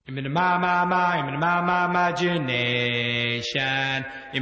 Imagination.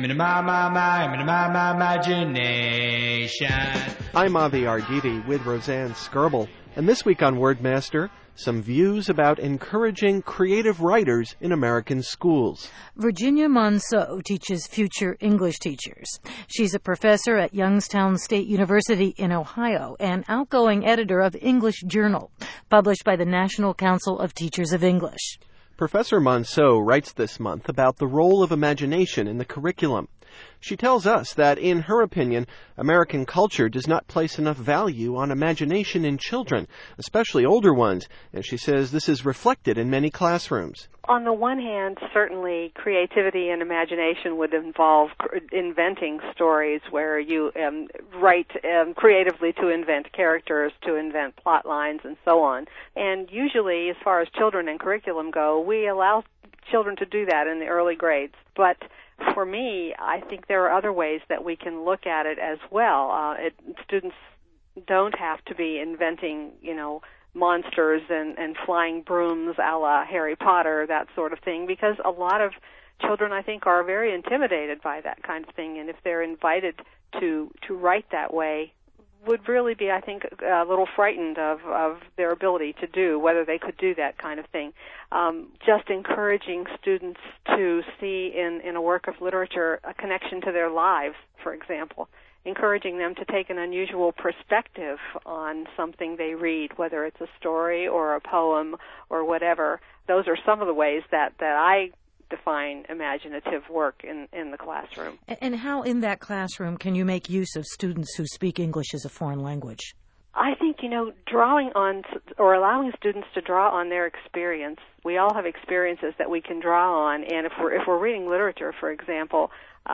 Imagination. I'm Avi Arditi with Roseanne Skirble, and this week on Wordmaster, some views about encouraging creative writers in American schools. Virginia Monceau teaches future English teachers. She's a professor at Youngstown State University in Ohio and outgoing editor of English Journal, published by the National Council of Teachers of English. Professor Monceau writes this month about the role of imagination in the curriculum. She tells us that, in her opinion, American culture does not place enough value on imagination in children, especially older ones, and she says this is reflected in many classrooms. On the one hand, certainly creativity and imagination would involve inventing stories where you write creatively to invent characters, to invent plot lines, and so on. And usually, as far as children and curriculum go, we allow children to do that in the early grades. But for me, I think there are other ways that we can look at it as well. Students don't have to be inventing, monsters and flying brooms a la Harry Potter, that sort of thing, because a lot of children, I think, are very intimidated by that kind of thing, and if they're invited to write that way, would really be, I think, a little frightened of their ability to do, whether they could do that kind of thing. Just encouraging students to see in a work of literature a connection to their lives, for example. Encouraging them to take an unusual perspective on something they read, whether it's a story or a poem or whatever. Those are some of the ways that I define imaginative work in the classroom. And how in that classroom can you make use of students who speak English as a foreign language? I think, drawing on or allowing students to draw on their experience. We all have experiences that we can draw on, and if we're reading literature, for example,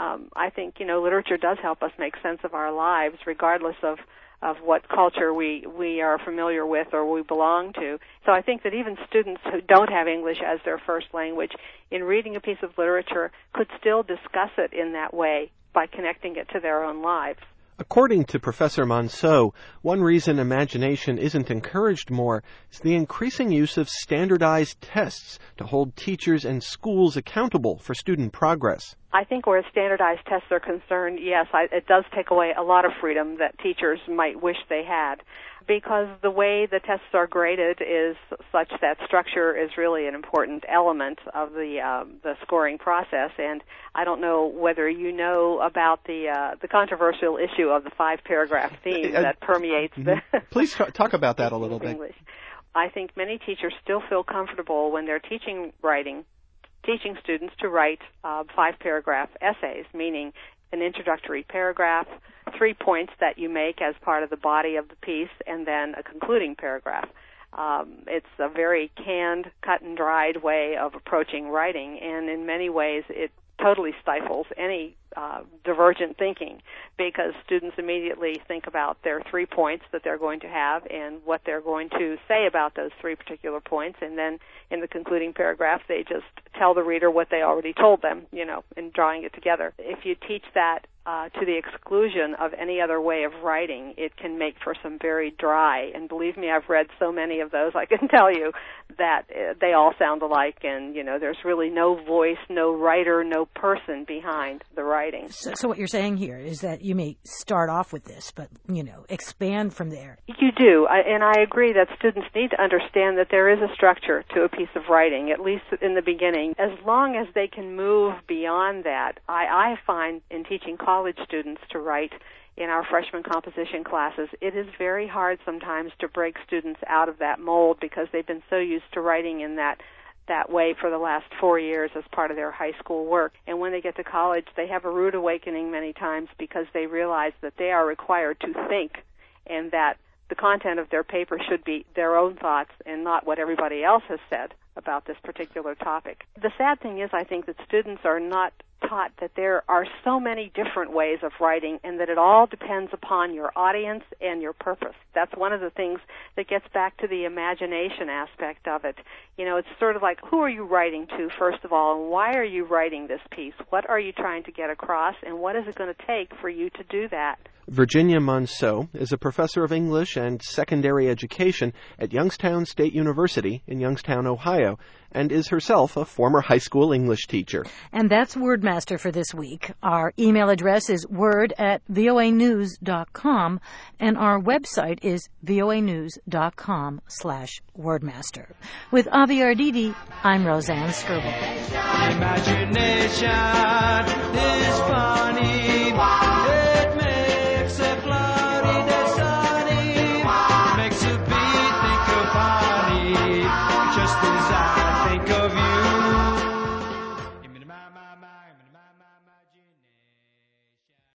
I think, literature does help us make sense of our lives, regardless of what culture we are familiar with or we belong to. So I think that even students who don't have English as their first language, in reading a piece of literature, could still discuss it in that way by connecting it to their own lives. According to Professor Monceau, one reason imagination isn't encouraged more is the increasing use of standardized tests to hold teachers and schools accountable for student progress. I think where standardized tests are concerned, yes, it does take away a lot of freedom that teachers might wish they had, because the way the tests are graded is such that structure is really an important element of the scoring process. And I don't know whether you know about the controversial issue of the 5-paragraph theme that permeates the Please talk about that a little bit. English. I think many teachers still feel comfortable when they're teaching students to write 5-paragraph essays, meaning an introductory paragraph, 3 points that you make as part of the body of the piece, and then a concluding paragraph. It's a very canned, cut-and-dried way of approaching writing, and in many ways it totally stifles any divergent thinking, because students immediately think about their 3 points that they're going to have and what they're going to say about those 3 particular points, and then in the concluding paragraph they just tell the reader what they already told them, in drawing it together. If you teach that to the exclusion of any other way of writing, it can make for some very dry, and believe me, I've read so many of those, I can tell you that they all sound alike, and, there's really no voice, no writer, no person behind the writing. So what you're saying here is that you may start off with this, but, expand from there. You do, and I agree that students need to understand that there is a structure to a piece of writing, at least in the beginning. As long as they can move beyond that, I find in teaching college students to write in our freshman composition classes, it is very hard sometimes to break students out of that mold, because they've been so used to writing in that way for the last 4 years as part of their high school work. And when they get to college, they have a rude awakening many times, because they realize that they are required to think, and that the content of their paper should be their own thoughts and not what everybody else has said about this particular topic. The sad thing is, I think that students are not taught that there are so many different ways of writing, and that it all depends upon your audience and your purpose. That's one of the things that gets back to the imagination aspect of it. It's sort of like, who are you writing to, first of all, and why are you writing this piece? What are you trying to get across, and what is it going to take for you to do that? Virginia Monceau is a professor of English and secondary education at Youngstown State University in Youngstown, Ohio, and is herself a former high school English teacher. And that's Wordmaster for this week. Our email address is word@voanews.com, and our website is voanews.com/wordmaster. With Avi Arditi, I'm Roseanne Skirble. Imagination is fun.